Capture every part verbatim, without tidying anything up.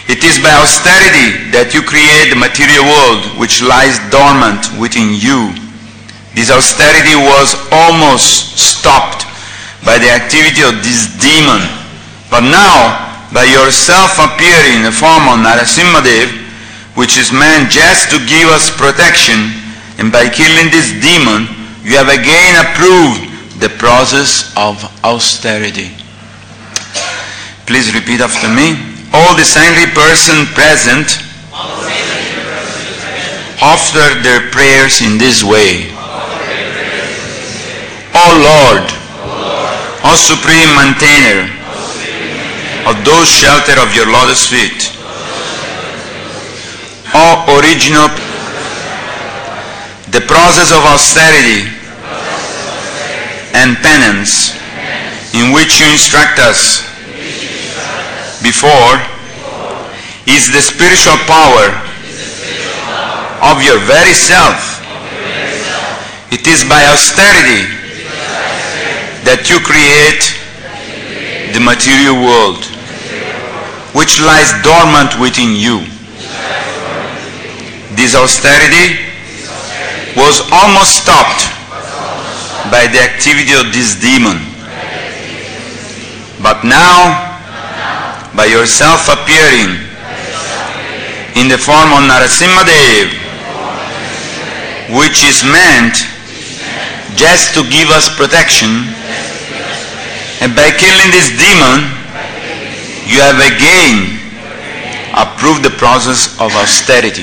It is by austerity that you create the material world which lies dormant within you. This austerity was almost stopped by the activity of this demon. But now, by yourself appearing in the form of Narasimhadev, which is meant just to give us protection, and by killing this demon, you have again approved the process of austerity. Please repeat after me. All the saintly persons present offer their prayers in this way. O Lord, O Supreme Maintainer of those shelter of your lotus feet, O Original, the process of austerity and penance in which you instruct us before is the spiritual power of your very self. It is by austerity that you create the material world which lies dormant within you. This austerity was almost stopped by the activity of this demon. But now, by yourself appearing in the form of Narasimhadev, which is meant just to give us protection, and by killing this demon, you have again approved the process of austerity.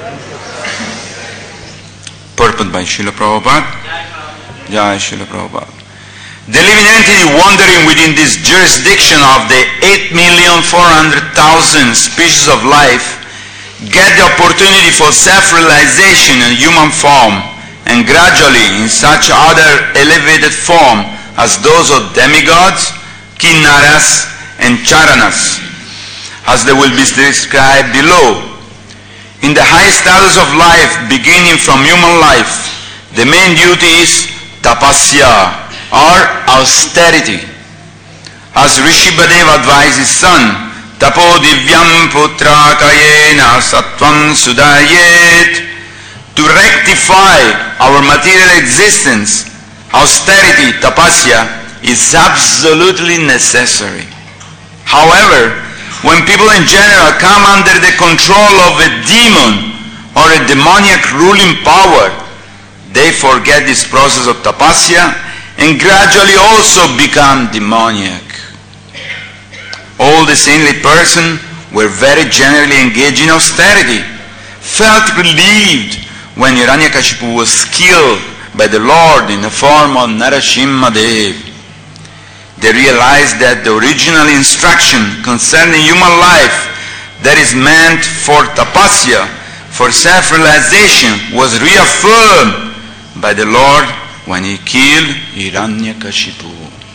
Purport by Srila Prabhupada. Jai Srila Prabhupada. The living entity wandering within this jurisdiction of the eight million four hundred thousand species of life get the opportunity for self-realization in human form, and gradually in such other elevated form as those of demigods, kinnaras, and charanas, as they will be described below. In the high status of life, beginning from human life, the main duty is tapasya, or austerity. As Rishabhadeva advised his son, Tapo divyam putra kayena sattvam sudayet, to rectify our material existence, austerity, tapasya, is absolutely necessary. However, when people in general come under the control of a demon or a demoniac ruling power, they forget this process of tapasya and gradually also become demoniac. All the saintly persons were very generally engaged in austerity, felt relieved when Hiranyakashipu was killed by the Lord in the form of Narasimhadev. They realized that the original instruction concerning human life that is meant for tapasya, for self-realization, was reaffirmed by the Lord when he killed Hiranyakashipu.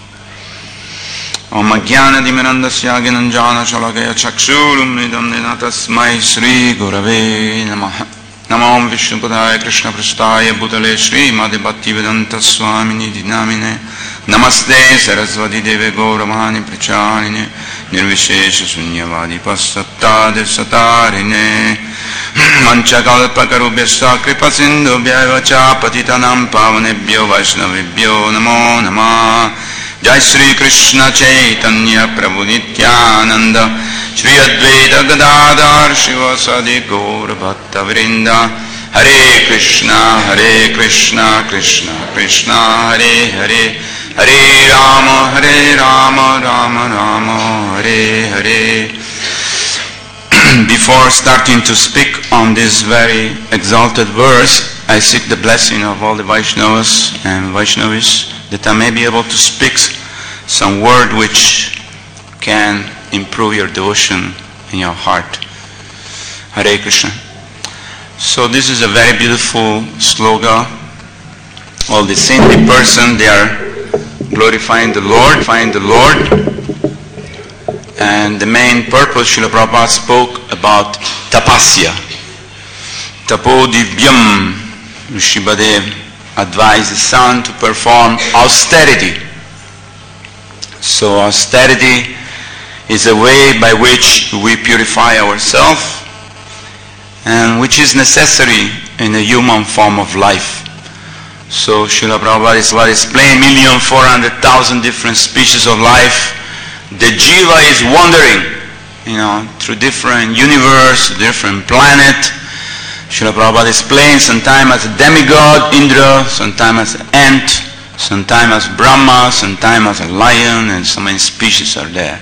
Om Ajnana Dimirandasya Gnanjana Shalakaya Chakshurum Nidam Nina Tasmai Sri Gurave Namaha. Namo Vishnupadaya Krishna Prasthaya Bhutale Sri Madi Bhaktivedanta Swamini Dinamine. Namaste Saraswati Deve Gauramani Pracharine Nirvishesha Sunyavadi Pasattade Satarine Manchakalpakarubhyasya Kripasindubhya Vacha Patitanam Pavanebhyo Vaishnavibhyo Namo Namah. Jai Sri Krishna Chaitanya Prabhu Nityananda Shri Advaita Gadadhar Shivasadi Gaura Bhatta Vrinda. Hare Krishna Hare Krishna Krishna Krishna Hare Hare Hare Rama Hare Rama Rama Rama Hare Hare. Before starting to speak on this very exalted verse, I seek the blessing of all the Vaishnavas and Vaishnavis that I may be able to speak some word which can improve your devotion in your heart. Hare Krishna. So this is a very beautiful slogan. All the saintly person, they are glorifying the Lord, find the Lord. And the main purpose, Srila Prabhupada spoke about tapasya. Tapo divyam, Rishabhadev advised his son to perform austerity. So austerity is a way by which we purify ourselves, and which is necessary in a human form of life. So Srila Prabhupada is explaining million four hundred thousand different species of life. The jiva is wandering, you know, through different universe, different planet. Srila Prabhupada explains sometimes as a demigod, Indra, sometimes as an ant, sometimes as Brahma, sometimes as a lion, and so many species are there.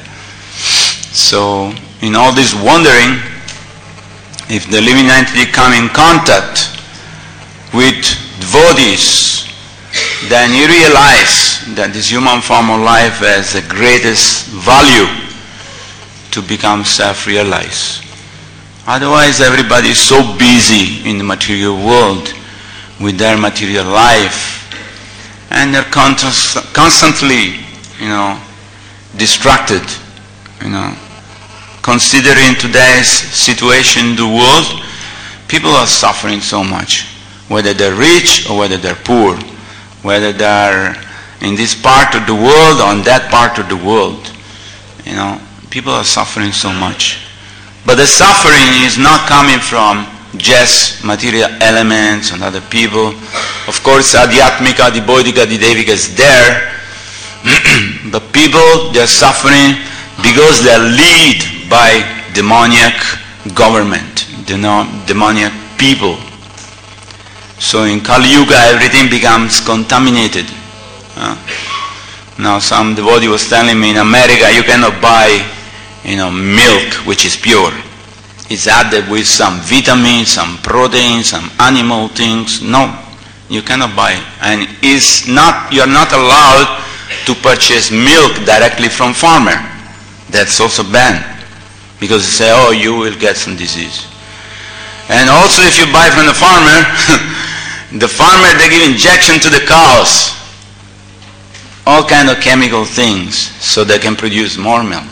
So in all this wandering, if the living entity come in contact with devotees, then you realize that this human form of life has the greatest value to become self-realized. Otherwise, everybody is so busy in the material world with their material life, and they're constantly, you know, distracted, you know. Considering today's situation in the world, people are suffering so much, whether they're rich or whether they're poor, whether they're in this part of the world or in that part of the world. You know, people are suffering so much. But the suffering is not coming from just material elements and other people. Of course, Adhyatmika, Adibodhika, Adidevika is there. But people, they're suffering because they're led by demoniac government, demoniac people. So in Kali Yuga, everything becomes contaminated. Uh, now some devotee was telling me in America, you cannot buy, you know, milk which is pure. It's added with some vitamins, some protein, some animal things. No, you cannot buy it. And it's not, you're not allowed to purchase milk directly from farmer. That's also banned. Because they say, oh, you will get some disease. And also if you buy from the farmer, the farmer, they give injection to the cows. All kind of chemical things so they can produce more milk.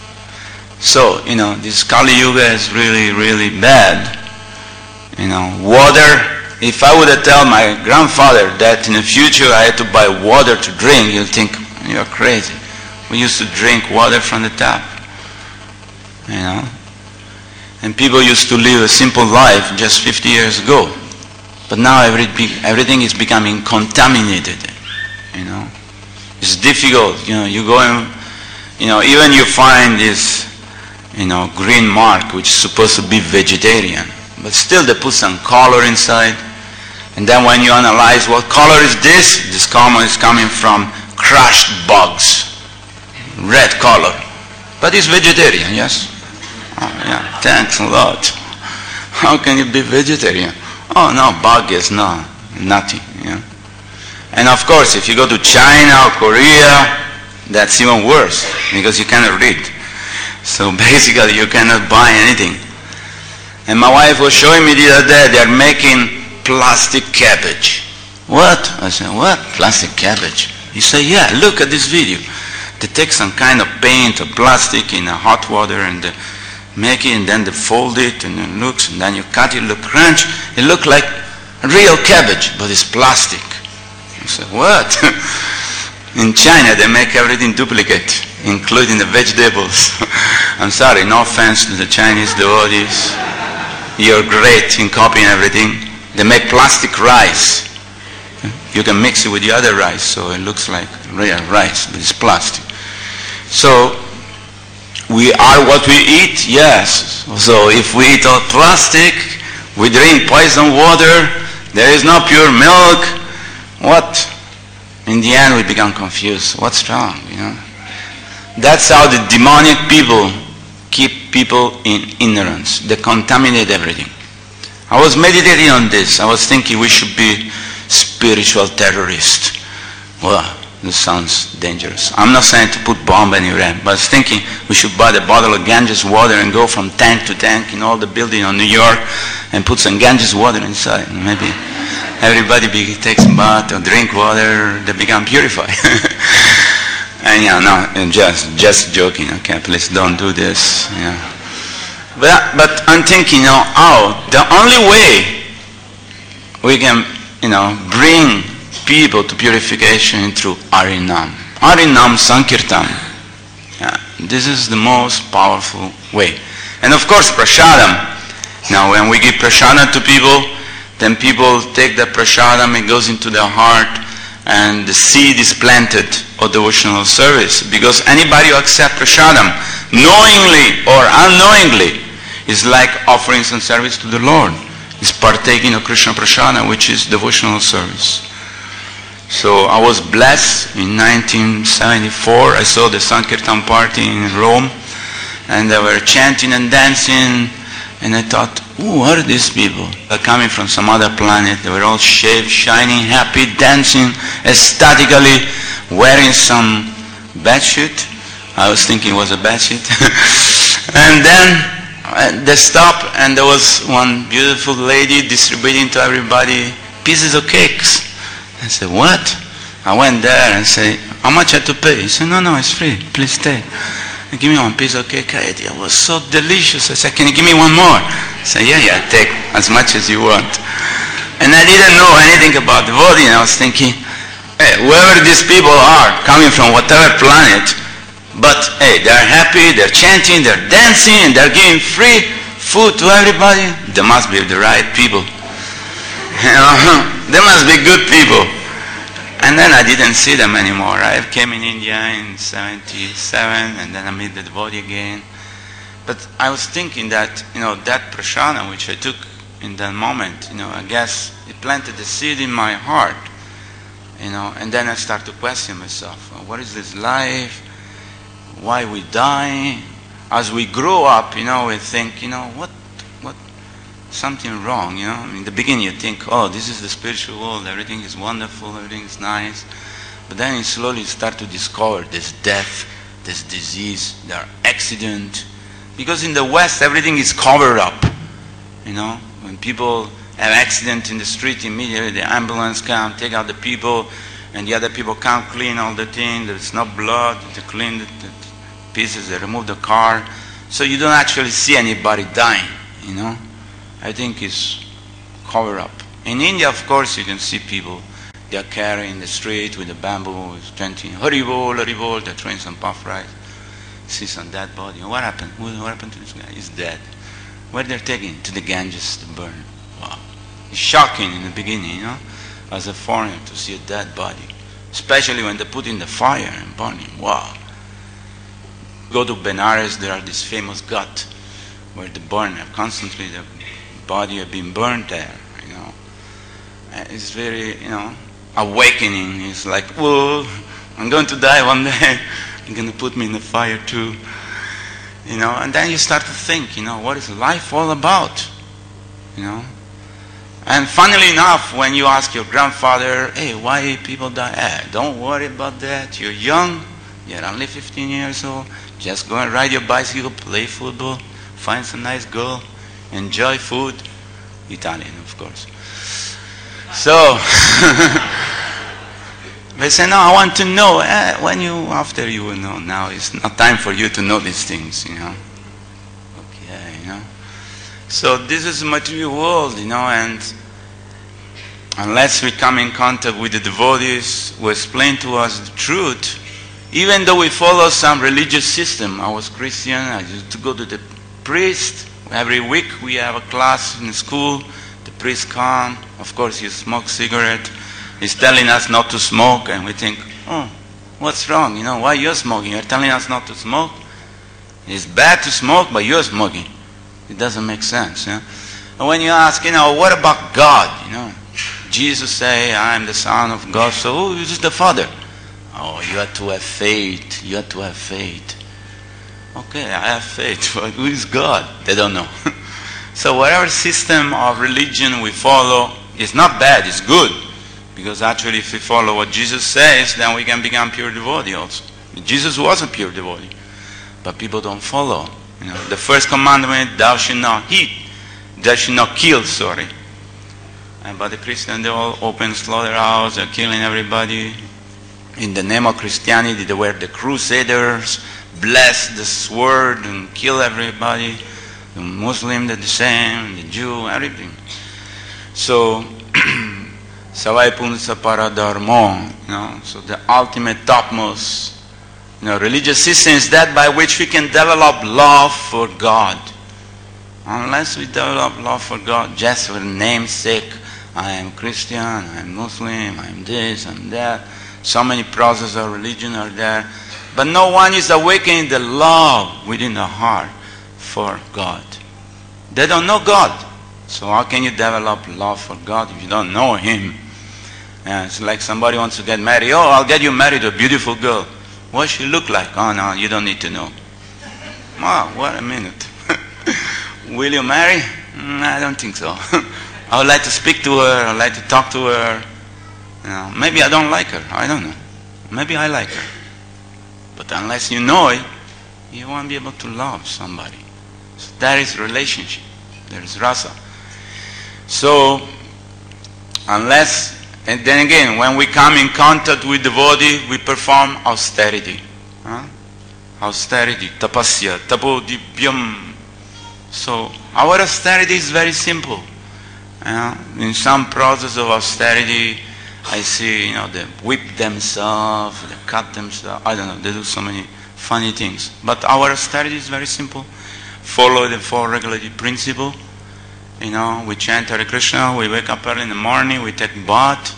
So, you know, this Kali Yuga is really, really bad. You know, water, if I would have told my grandfather that in the future I had to buy water to drink, he'll think, you're crazy. We used to drink water from the tap. You know, and people used to live a simple life just fifty years ago, but now every, everything is becoming contaminated. You know, it's difficult. You know, you go and, you know, even you find this, you know, green mark which is supposed to be vegetarian, but still they put some color inside, and then when you analyze what color is this, this color is coming from crushed bugs, red color, but it's vegetarian, yes. Oh, yeah, thanks a lot. How can it be vegetarian? Oh, no, bug is no, nothing. Yeah. And of course, if you go to China or Korea, that's even worse, because you cannot read. So basically, you cannot buy anything. And my wife was showing me the other day, they're making plastic cabbage. What? I said, what? Plastic cabbage? He said, yeah, look at this video. They take some kind of paint or plastic in a hot water and they make it, and then they fold it, and it looks, and then you cut it, look crunch. It looks like real cabbage, but it's plastic. I said, what? In China, they make everything duplicate, including the vegetables. I'm sorry, no offense to the Chinese devotees. You're great in copying everything. They make plastic rice. You can mix it with the other rice, so it looks like real rice, but it's plastic. So, we are what we eat, yes. So if we eat all plastic, we drink poison water, there is no pure milk, what? In the end we become confused. What's wrong, you know? That's how the demonic people keep people in ignorance. They contaminate everything. I was meditating on this. I was thinking we should be spiritual terrorists. Well, this sounds dangerous. I'm not saying to put bomb anywhere, but I was thinking we should buy the bottle of Ganges water and go from tank to tank in all the buildings in New York and put some Ganges water inside. Maybe everybody be, takes a bath or drink water, they become purified. And yeah, no, and just just joking. Okay, please don't do this. Yeah. But but I'm thinking, you know, oh, the only way we can, you know, bring people to purification through Harinam. Harinam Sankirtan. Yeah, this is the most powerful way. And of course, prasadam. Now, when we give prasadam to people, then people take the prasadam, it goes into their heart, and the seed is planted of devotional service. Because anybody who accepts prasadam, knowingly or unknowingly, is like offering some service to the Lord. Is partaking of Krishna prasadam, which is devotional service. So I was blessed in nineteen seventy-four. I saw the Sankirtan party in Rome, and they were chanting and dancing, and I thought, who are these people? They're coming from some other planet. They were all shaved, shining, happy, dancing, ecstatically, wearing some bedsheet. I was thinking it was a bedsheet. And then they stopped, and there was one beautiful lady distributing to everybody pieces of cakes. I said, what? I went there and said, how much I have to pay? He said, no, no, it's free. Please stay. And give me one piece of cake. I ate it. It was so delicious. I said, can you give me one more? He said, yeah, yeah, take as much as you want. And I didn't know anything about devotee. And I was thinking, hey, whoever these people are, coming from whatever planet, but hey, they're happy, they're chanting, they're dancing, they're giving free food to everybody. They must be the right people. You know, they must be good people. And then I didn't see them anymore. I came in India in seventy-seven, and then I met the devotee again. But I was thinking that, you know, that prashadam which I took in that moment, you know, I guess it planted the seed in my heart, you know, and then I start to question myself. What is this life? Why we die? As we grow up, you know, we think, you know, what something wrong, you know. In the beginning you think, oh, this is the spiritual world, everything is wonderful, everything is nice. But then you slowly start to discover this death, this disease, there are accidents. Because in the West everything is covered up, you know. When people have accident in the street, immediately the ambulance come, take out the people, and the other people come clean all the thing, there's no blood, they clean the, the pieces, they remove the car. So you don't actually see anybody dying, you know. I think it's covered up. In India, of course, you can see people, they are carrying the street with the bamboo, chanting, Haribol, Haribol, they're throwing some puff rice. See some dead body. What happened? What happened to this guy? He's dead. Where they're taking? To the Ganges to burn. Wow. It's shocking in the beginning, you know, as a foreigner to see a dead body. Especially when they put in the fire and burn him. Wow. Go to Benares, there are these famous ghats where they burn constantly. The body have been burned there, you know. And it's very, you know, awakening. It's like, whoa, I'm going to die one day. You're going to put me in the fire too. You know, and then you start to think, you know, what is life all about? You know. And funnily enough, when you ask your grandfather, hey, why people die? Eh, don't worry about that. You're young. You're only fifteen years old. Just go and ride your bicycle, play football, find some nice girl, enjoy food. Italian, of course. So, they say, no, I want to know. Eh, when you, after you will know. Now it's not time for you to know these things, you know. Okay, you know. So this is the material world, you know, and unless we come in contact with the devotees who explain to us the truth, even though we follow some religious system. I was Christian, I used to go to the priest. Every week we have a class in school. The priest comes, of course he smokes cigarette. He's telling us not to smoke, and we think, oh, what's wrong? You know, why you're smoking? You're telling us not to smoke? It's bad to smoke, but you're smoking. It doesn't make sense. You know? And when you ask, you know, what about God? You know, Jesus say, I am the Son of God, so who is the Father? Oh, you have to have faith. You have to have faith. Okay, I have faith, but who is God? They don't know. So whatever system of religion we follow is not bad, it's good. Because actually if we follow what Jesus says, then we can become pure devotee also. Jesus was a pure devotee. But people don't follow. You know, the first commandment, thou shalt not eat. Thou shalt not kill, sorry. And but the Christians, they all open slaughterhouse, they're killing everybody. In the name of Christianity, they were the crusaders, bless the sword and kill everybody. The Muslim did the same, the Jew, everything. So, Savai Punsa Paradharmo, you know, so the ultimate topmost, You know, religious system is that by which we can develop love for God. Unless we develop love for God just for name's sake, I am Christian, I am Muslim, I am this, I am that. So many processes of religion are there. But no one is awakening the love within the heart for God. They don't know God. So how can you develop love for God if you don't know Him? And it's like somebody wants to get married. Oh, I'll get you married to a beautiful girl. What she look like? Oh no, you don't need to know. Wow, what a minute. Will you marry? Mm, I don't think so. I would like to speak to her. I would like to talk to her. You know, maybe I don't like her. I don't know. Maybe I like her. But unless you know it, you won't be able to love somebody. So that is relationship. There is rasa. So, unless, and then again, when we come in contact with devotee, we perform austerity. Huh? Austerity, tapasya, tapodipyam. So, our austerity is very simple. Uh, in some process of austerity, I see, you know, they whip themselves, they cut themselves, I don't know, they do so many funny things. But our austerity is very simple. Follow the four regulative principle. You know, we chant Hare Krishna, we wake up early in the morning, we take bath,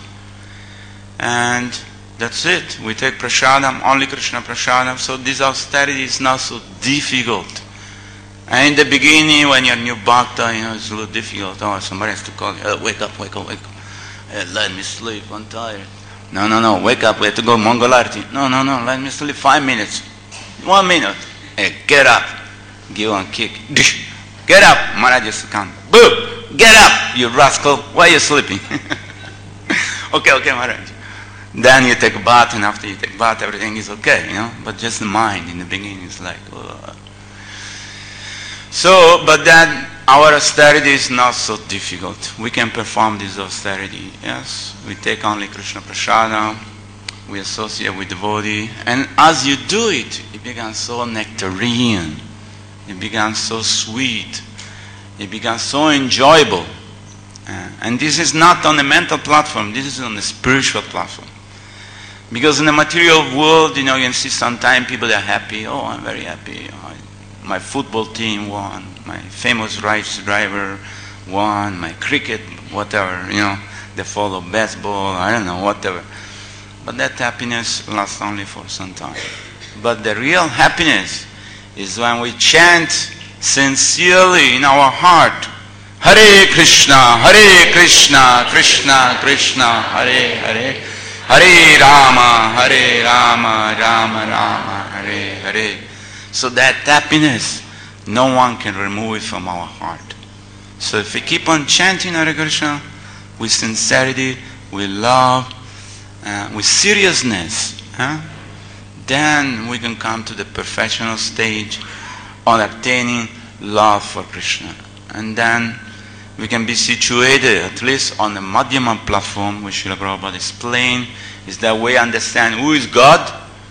and that's it. We take prasadam, only Krishna prasadam, so this austerity is not so difficult. And in the beginning, when you're new bhakta, you know, it's a little difficult. Oh, somebody has to call you, oh, wake up, wake up, wake up. Hey, let me sleep, I'm tired. No, no, no, wake up, we have to go Mangalarti. No, no, no, let me sleep five minutes. One minute. Hey, get up. Give one kick. Get up. Maharaj used to come. Boo! Get up, you rascal. Why are you sleeping? Okay, okay, Maharaj. Then you take a bath, and after you take a bath, everything is okay, you know. But just the mind in the beginning is like, oh. So, but then our austerity is not so difficult. We can perform this austerity. Yes, we take only Krishna Prasada, we associate with devotee, and as you do it, it becomes so nectarian, it becomes so sweet, it becomes so enjoyable. Uh, and this is not on the mental platform, this is on the spiritual platform. Because in the material world, you know, you can see sometimes people are happy. Oh, I'm very happy. Oh, my football team won. My famous race driver won. My cricket, whatever, you know, they follow baseball, I don't know, whatever. But that happiness lasts only for some time. But the real happiness is when we chant sincerely in our heart, Hare Krishna, Hare Krishna, Krishna Krishna, Hare Hare, Hare Rama, Hare Rama, Rama Rama, Hare Hare. So that happiness, no one can remove it from our heart. So if we keep on chanting Hare Krishna with sincerity, with love, uh, with seriousness, huh? then we can come to the perfectional stage on attaining love for Krishna. And then we can be situated at least on the Madhyama platform, which Srila Prabhupada explained, is that we understand who is God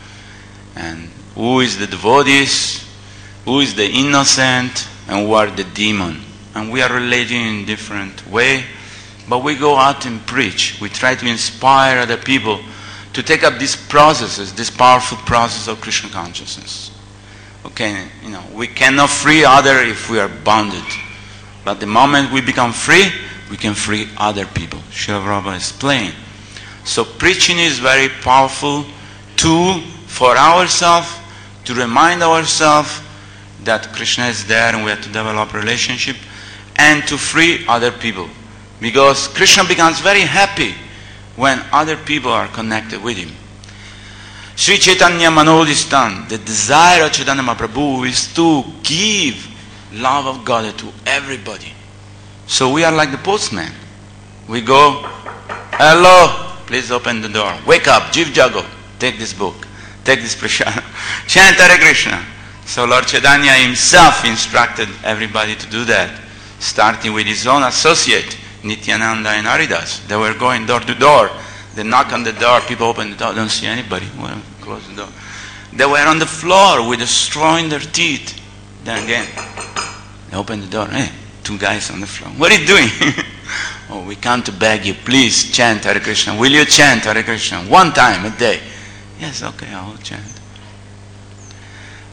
and who is the devotees, who is the innocent, and who are the demon. And we are relating in different way, but we go out and preach. We try to inspire other people to take up these processes, this powerful process of Krishna consciousness. Okay, you know, we cannot free other if we are bounded. But the moment we become free, we can free other people. Srila Prabhupada explained. So preaching is very powerful tool for ourselves to remind ourselves that Krishna is there and we have to develop relationship and to free other people. Because Krishna becomes very happy when other people are connected with him. Sri Chaitanya Manodistan, the desire of Chaitanya Mahaprabhu is to give love of God to everybody. So we are like the postman. We go, hello, please open the door. Wake up, Jiv Jago, take this book, take this prasada, chant Hare Krishna. So Lord Chaitanya himself instructed everybody to do that, starting with his own associate, Nityananda and Haridas. They were going door to door. They knock on the door, people open the door, don't see anybody. Well, close the door. They were on the floor with a straw in their teeth. Then again, they open the door. Hey, two guys on the floor. What are you doing? Oh, we come to beg you, please chant Hare Krishna. Will you chant Hare Krishna one time a day? Yes, okay, I will chant.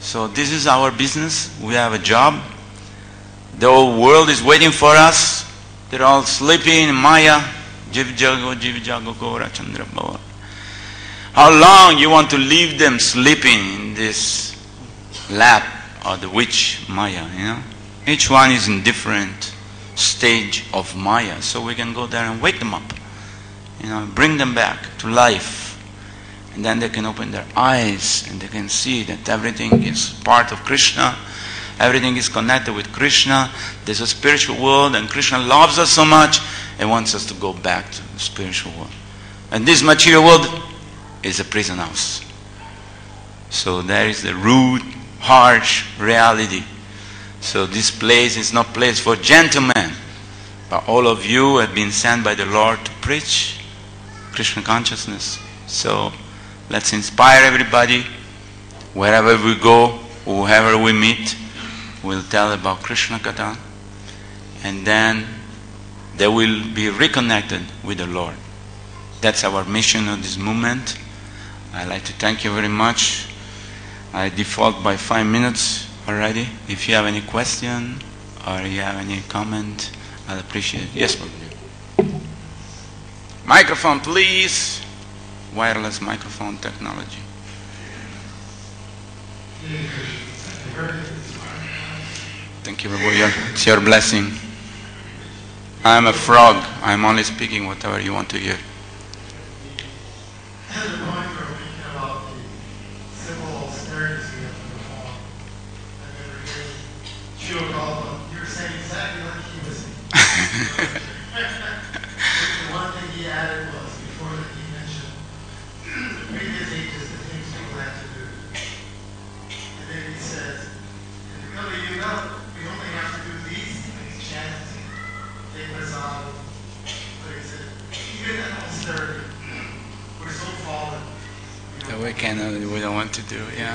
So this is our business. We have a job. The whole world is waiting for us. They're all sleeping in Maya. Jiv Jago, Jiv Jago, Gora, Chandra Bhava. How long you want to leave them sleeping in this lap of the witch Maya, you know? Each one is in different stage of Maya. So we can go there and wake them up. You know, bring them back to life. And then they can open their eyes and they can see that everything is part of Krishna. Everything is connected with Krishna. There's a spiritual world and Krishna loves us so much and wants us to go back to the spiritual world. And this material world is a prison house. So there is the rude, harsh reality. So this place is not place for gentlemen. But all of you have been sent by the Lord to preach Krishna consciousness. So let's inspire everybody. Wherever we go, whoever we meet, we'll tell about Krishna Katha. And then they will be reconnected with the Lord. That's our mission of this movement. I'd like to thank you very much. I default by five minutes already. If you have any question or you have any comment, I'd appreciate it. Yes, Prabhuji. Microphone, please. Wireless microphone technology. Thank you, Prabhuji. It's your blessing. I'm a frog. I'm only speaking whatever you want to hear. You're saying exactly like he was saying. The one thing he added was, before that he mentioned the previous ages, the things people had to do. And then he says, really, you know, we only have to do these things, chant, take resolve. But he said, even in austerity, we're so fallen. That we cannot, we don't want to do, yeah.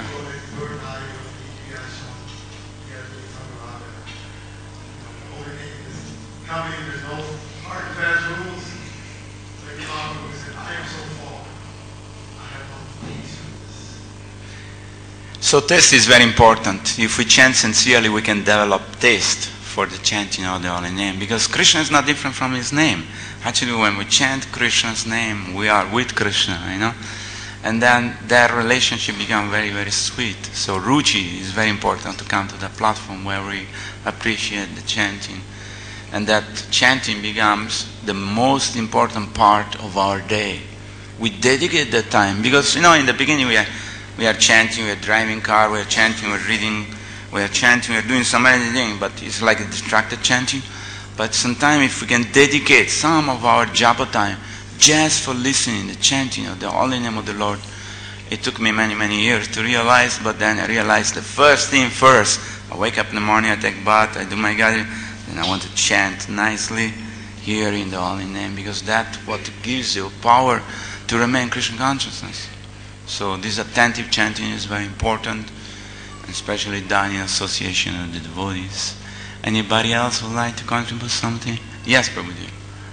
Coming, there's no hard and fast rules. Like Tom said, I am so fallen. I have no peace with this. So taste is very important. If we chant sincerely, we can develop taste for the chanting of the holy name. Because Krishna is not different from his name. Actually, when we chant Krishna's name, we are with Krishna, you know. And then that relationship becomes very, very sweet. So Ruchi is very important to come to the platform where we appreciate the chanting. And that chanting becomes the most important part of our day. We dedicate that time because, you know, in the beginning we are, we are chanting, we are driving car, we are chanting, we are reading, we are chanting, we are doing some other thing, but it's like a distracted chanting. But sometimes if we can dedicate some of our japa time just for listening, the chanting of the holy name of the Lord, it took me many, many years to realize, but then I realized the first thing first. I wake up in the morning, I take bath, I do my gathering, and I want to chant nicely here in the holy name, because that's what gives you power to remain Krishna consciousness. So this attentive chanting is very important, especially done in association with the devotees. Anybody else would like to contribute something? Yes, Prabhuji.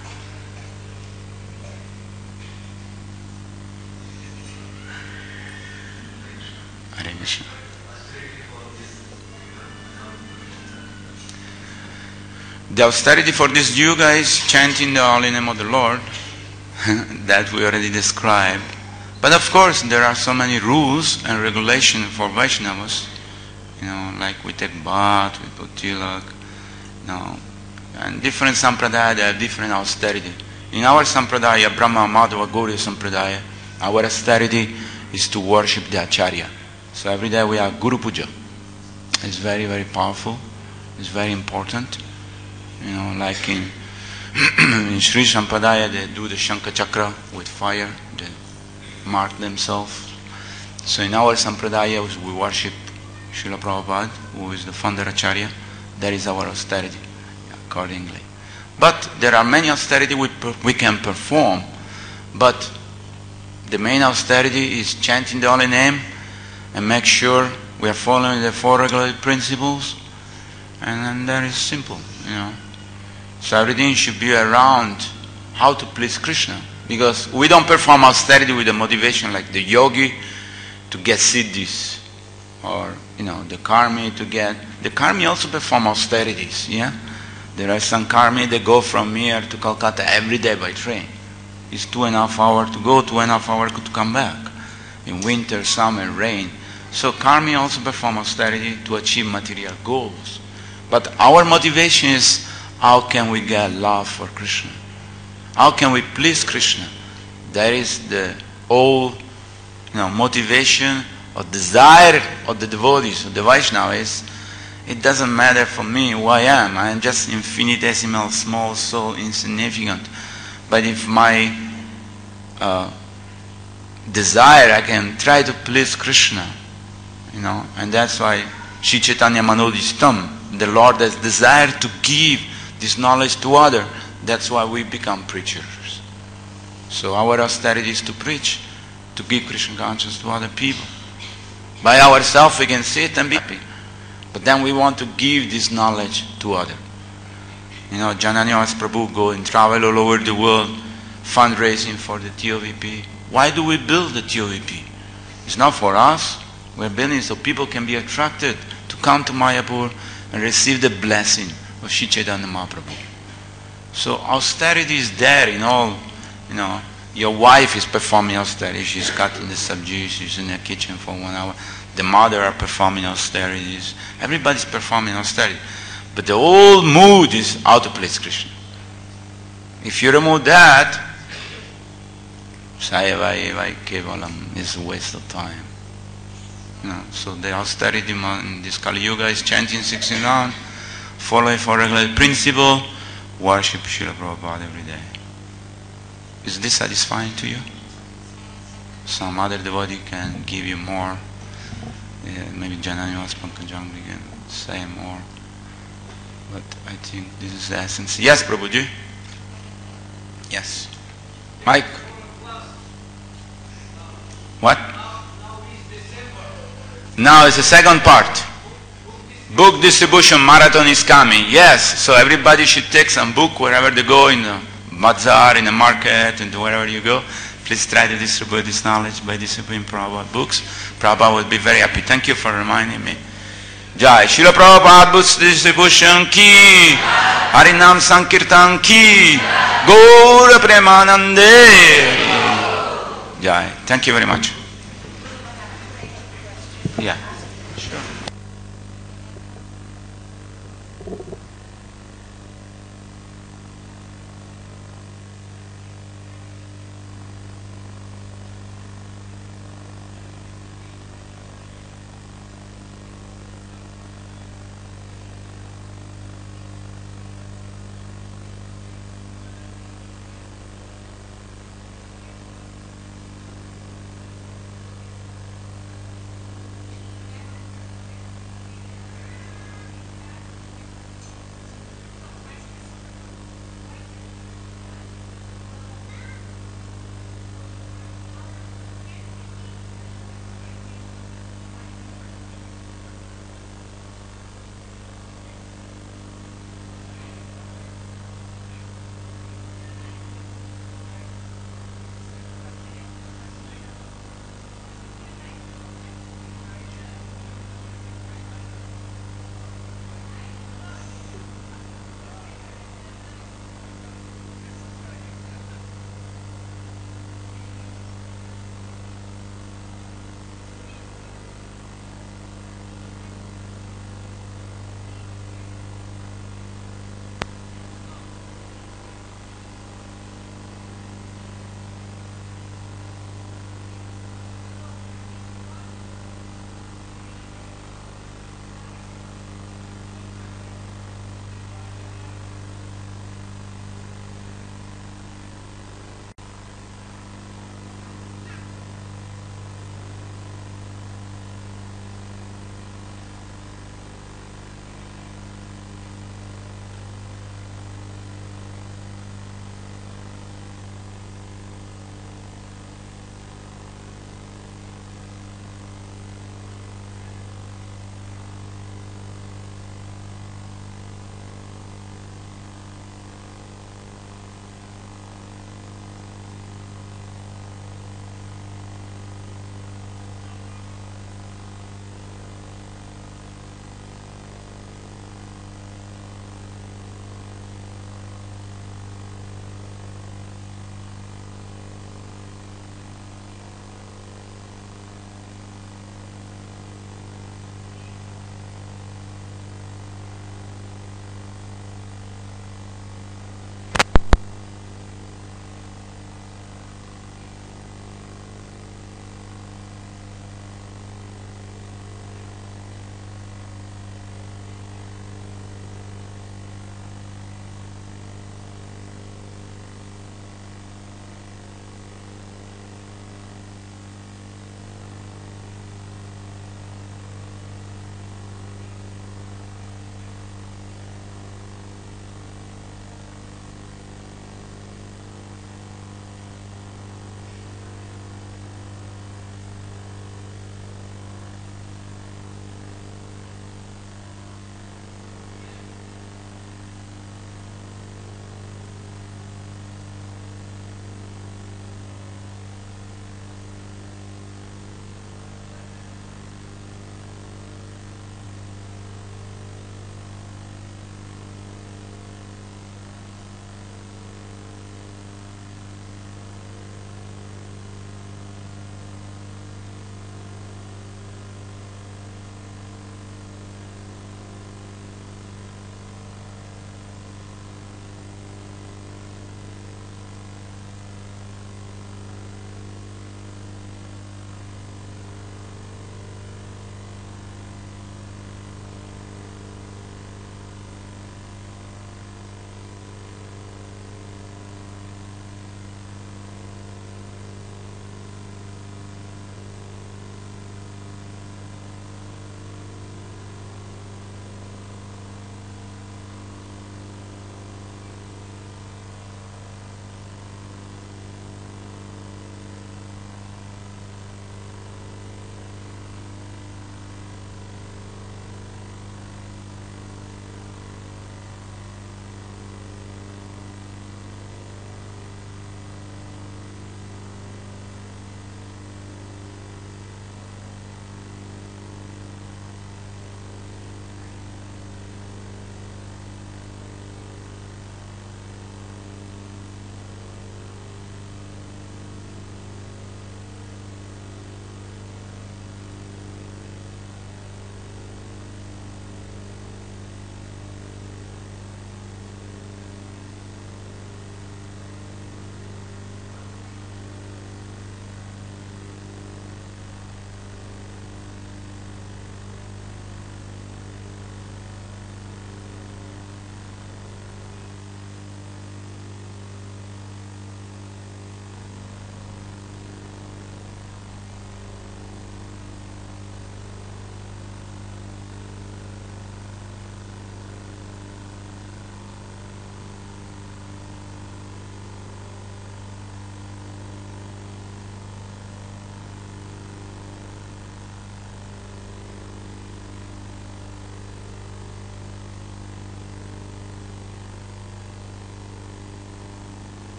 Hare Krishna. The austerity for this yuga is chanting the holy name of the Lord that we already described. But of course there are so many rules and regulations for Vaishnavas. You know, like we take bath, we put tilak, you know, and different sampradaya, they have different austerity. In our sampradaya, Brahma, Madhava, Gauriya sampradaya, our austerity is to worship the Acharya. So every day we have Guru Puja. It's very, very powerful. It's very important. You know, like in, in Sri Sampradaya, they do the Shankha Chakra with fire. They mark themselves. So in our Sampradaya, we worship Srila Prabhupada, who is the founder Acharya. That is our austerity, accordingly. But there are many austerity we, we can perform. But the main austerity is chanting the holy name and make sure we are following the four regulated principles. And then that is simple, you know. So everything should be around how to please Krishna. Because we don't perform austerity with the motivation like the yogi to get siddhis. or, you know, the karmi to get, the karmi also perform austerities, yeah? There are some karmi that go from here to Calcutta every day by train. It's two and a half hours to go, two and a half hours to come back. In winter, summer, rain. So karmi also perform austerity to achieve material goals. But our motivation is, how can we get love for Krishna? How can we please Krishna? That is the whole, you know, motivation or desire of the devotees, of the Vaishnavas. It doesn't matter for me who I am. I am just infinitesimal, small soul, insignificant. But if my uh, desire, I can try to please Krishna, you know, and that's why Sri Chaitanya Manodishtam, the Lord has desired to give this knowledge to others. That's why we become preachers. So our austerity is to preach, to give Krishna consciousness to other people. By ourselves we can sit and be happy. But then we want to give this knowledge to others. You know, Jananyas Prabhu go and travel all over the world fundraising for the T O V P. Why do we build the T O V P? It's not for us. We're building so people can be attracted to come to Mayapur and receive the blessing of Sri Chaitanya Mahaprabhu. So austerity is there in all, you know. Your wife is performing austerity. She's cutting the sabji, she's in the kitchen for one hour. The mother are performing austerities. Everybody's performing austerity. But the whole mood is how to please Krishna. If you remove that, Sayavai Vai Kevalam is a waste of time. You know, so the austerity in this Kali Yuga is chanting sixty-nine, following for regular principle, worship Srila Prabhupada every day. Is this satisfying to you? Some other devotee can give you more. Yeah, maybe Jananyas Pankajangri can say more. But I think this is the essence. Yes, Prabhuji? Yes. Mike? What? Now is the second part. Book distribution marathon is coming. Yes, so everybody should take some book wherever they go, in the bazaar, in the market, and wherever you go. Please try to distribute this knowledge by distributing Prabhupada books. Prabhupada would be very happy. Thank you for reminding me. Jai Srila Prabhupada Books Distribution Ki, Harinam Sankirtan Ki, Gaura Premanande. Jai. Thank you very much.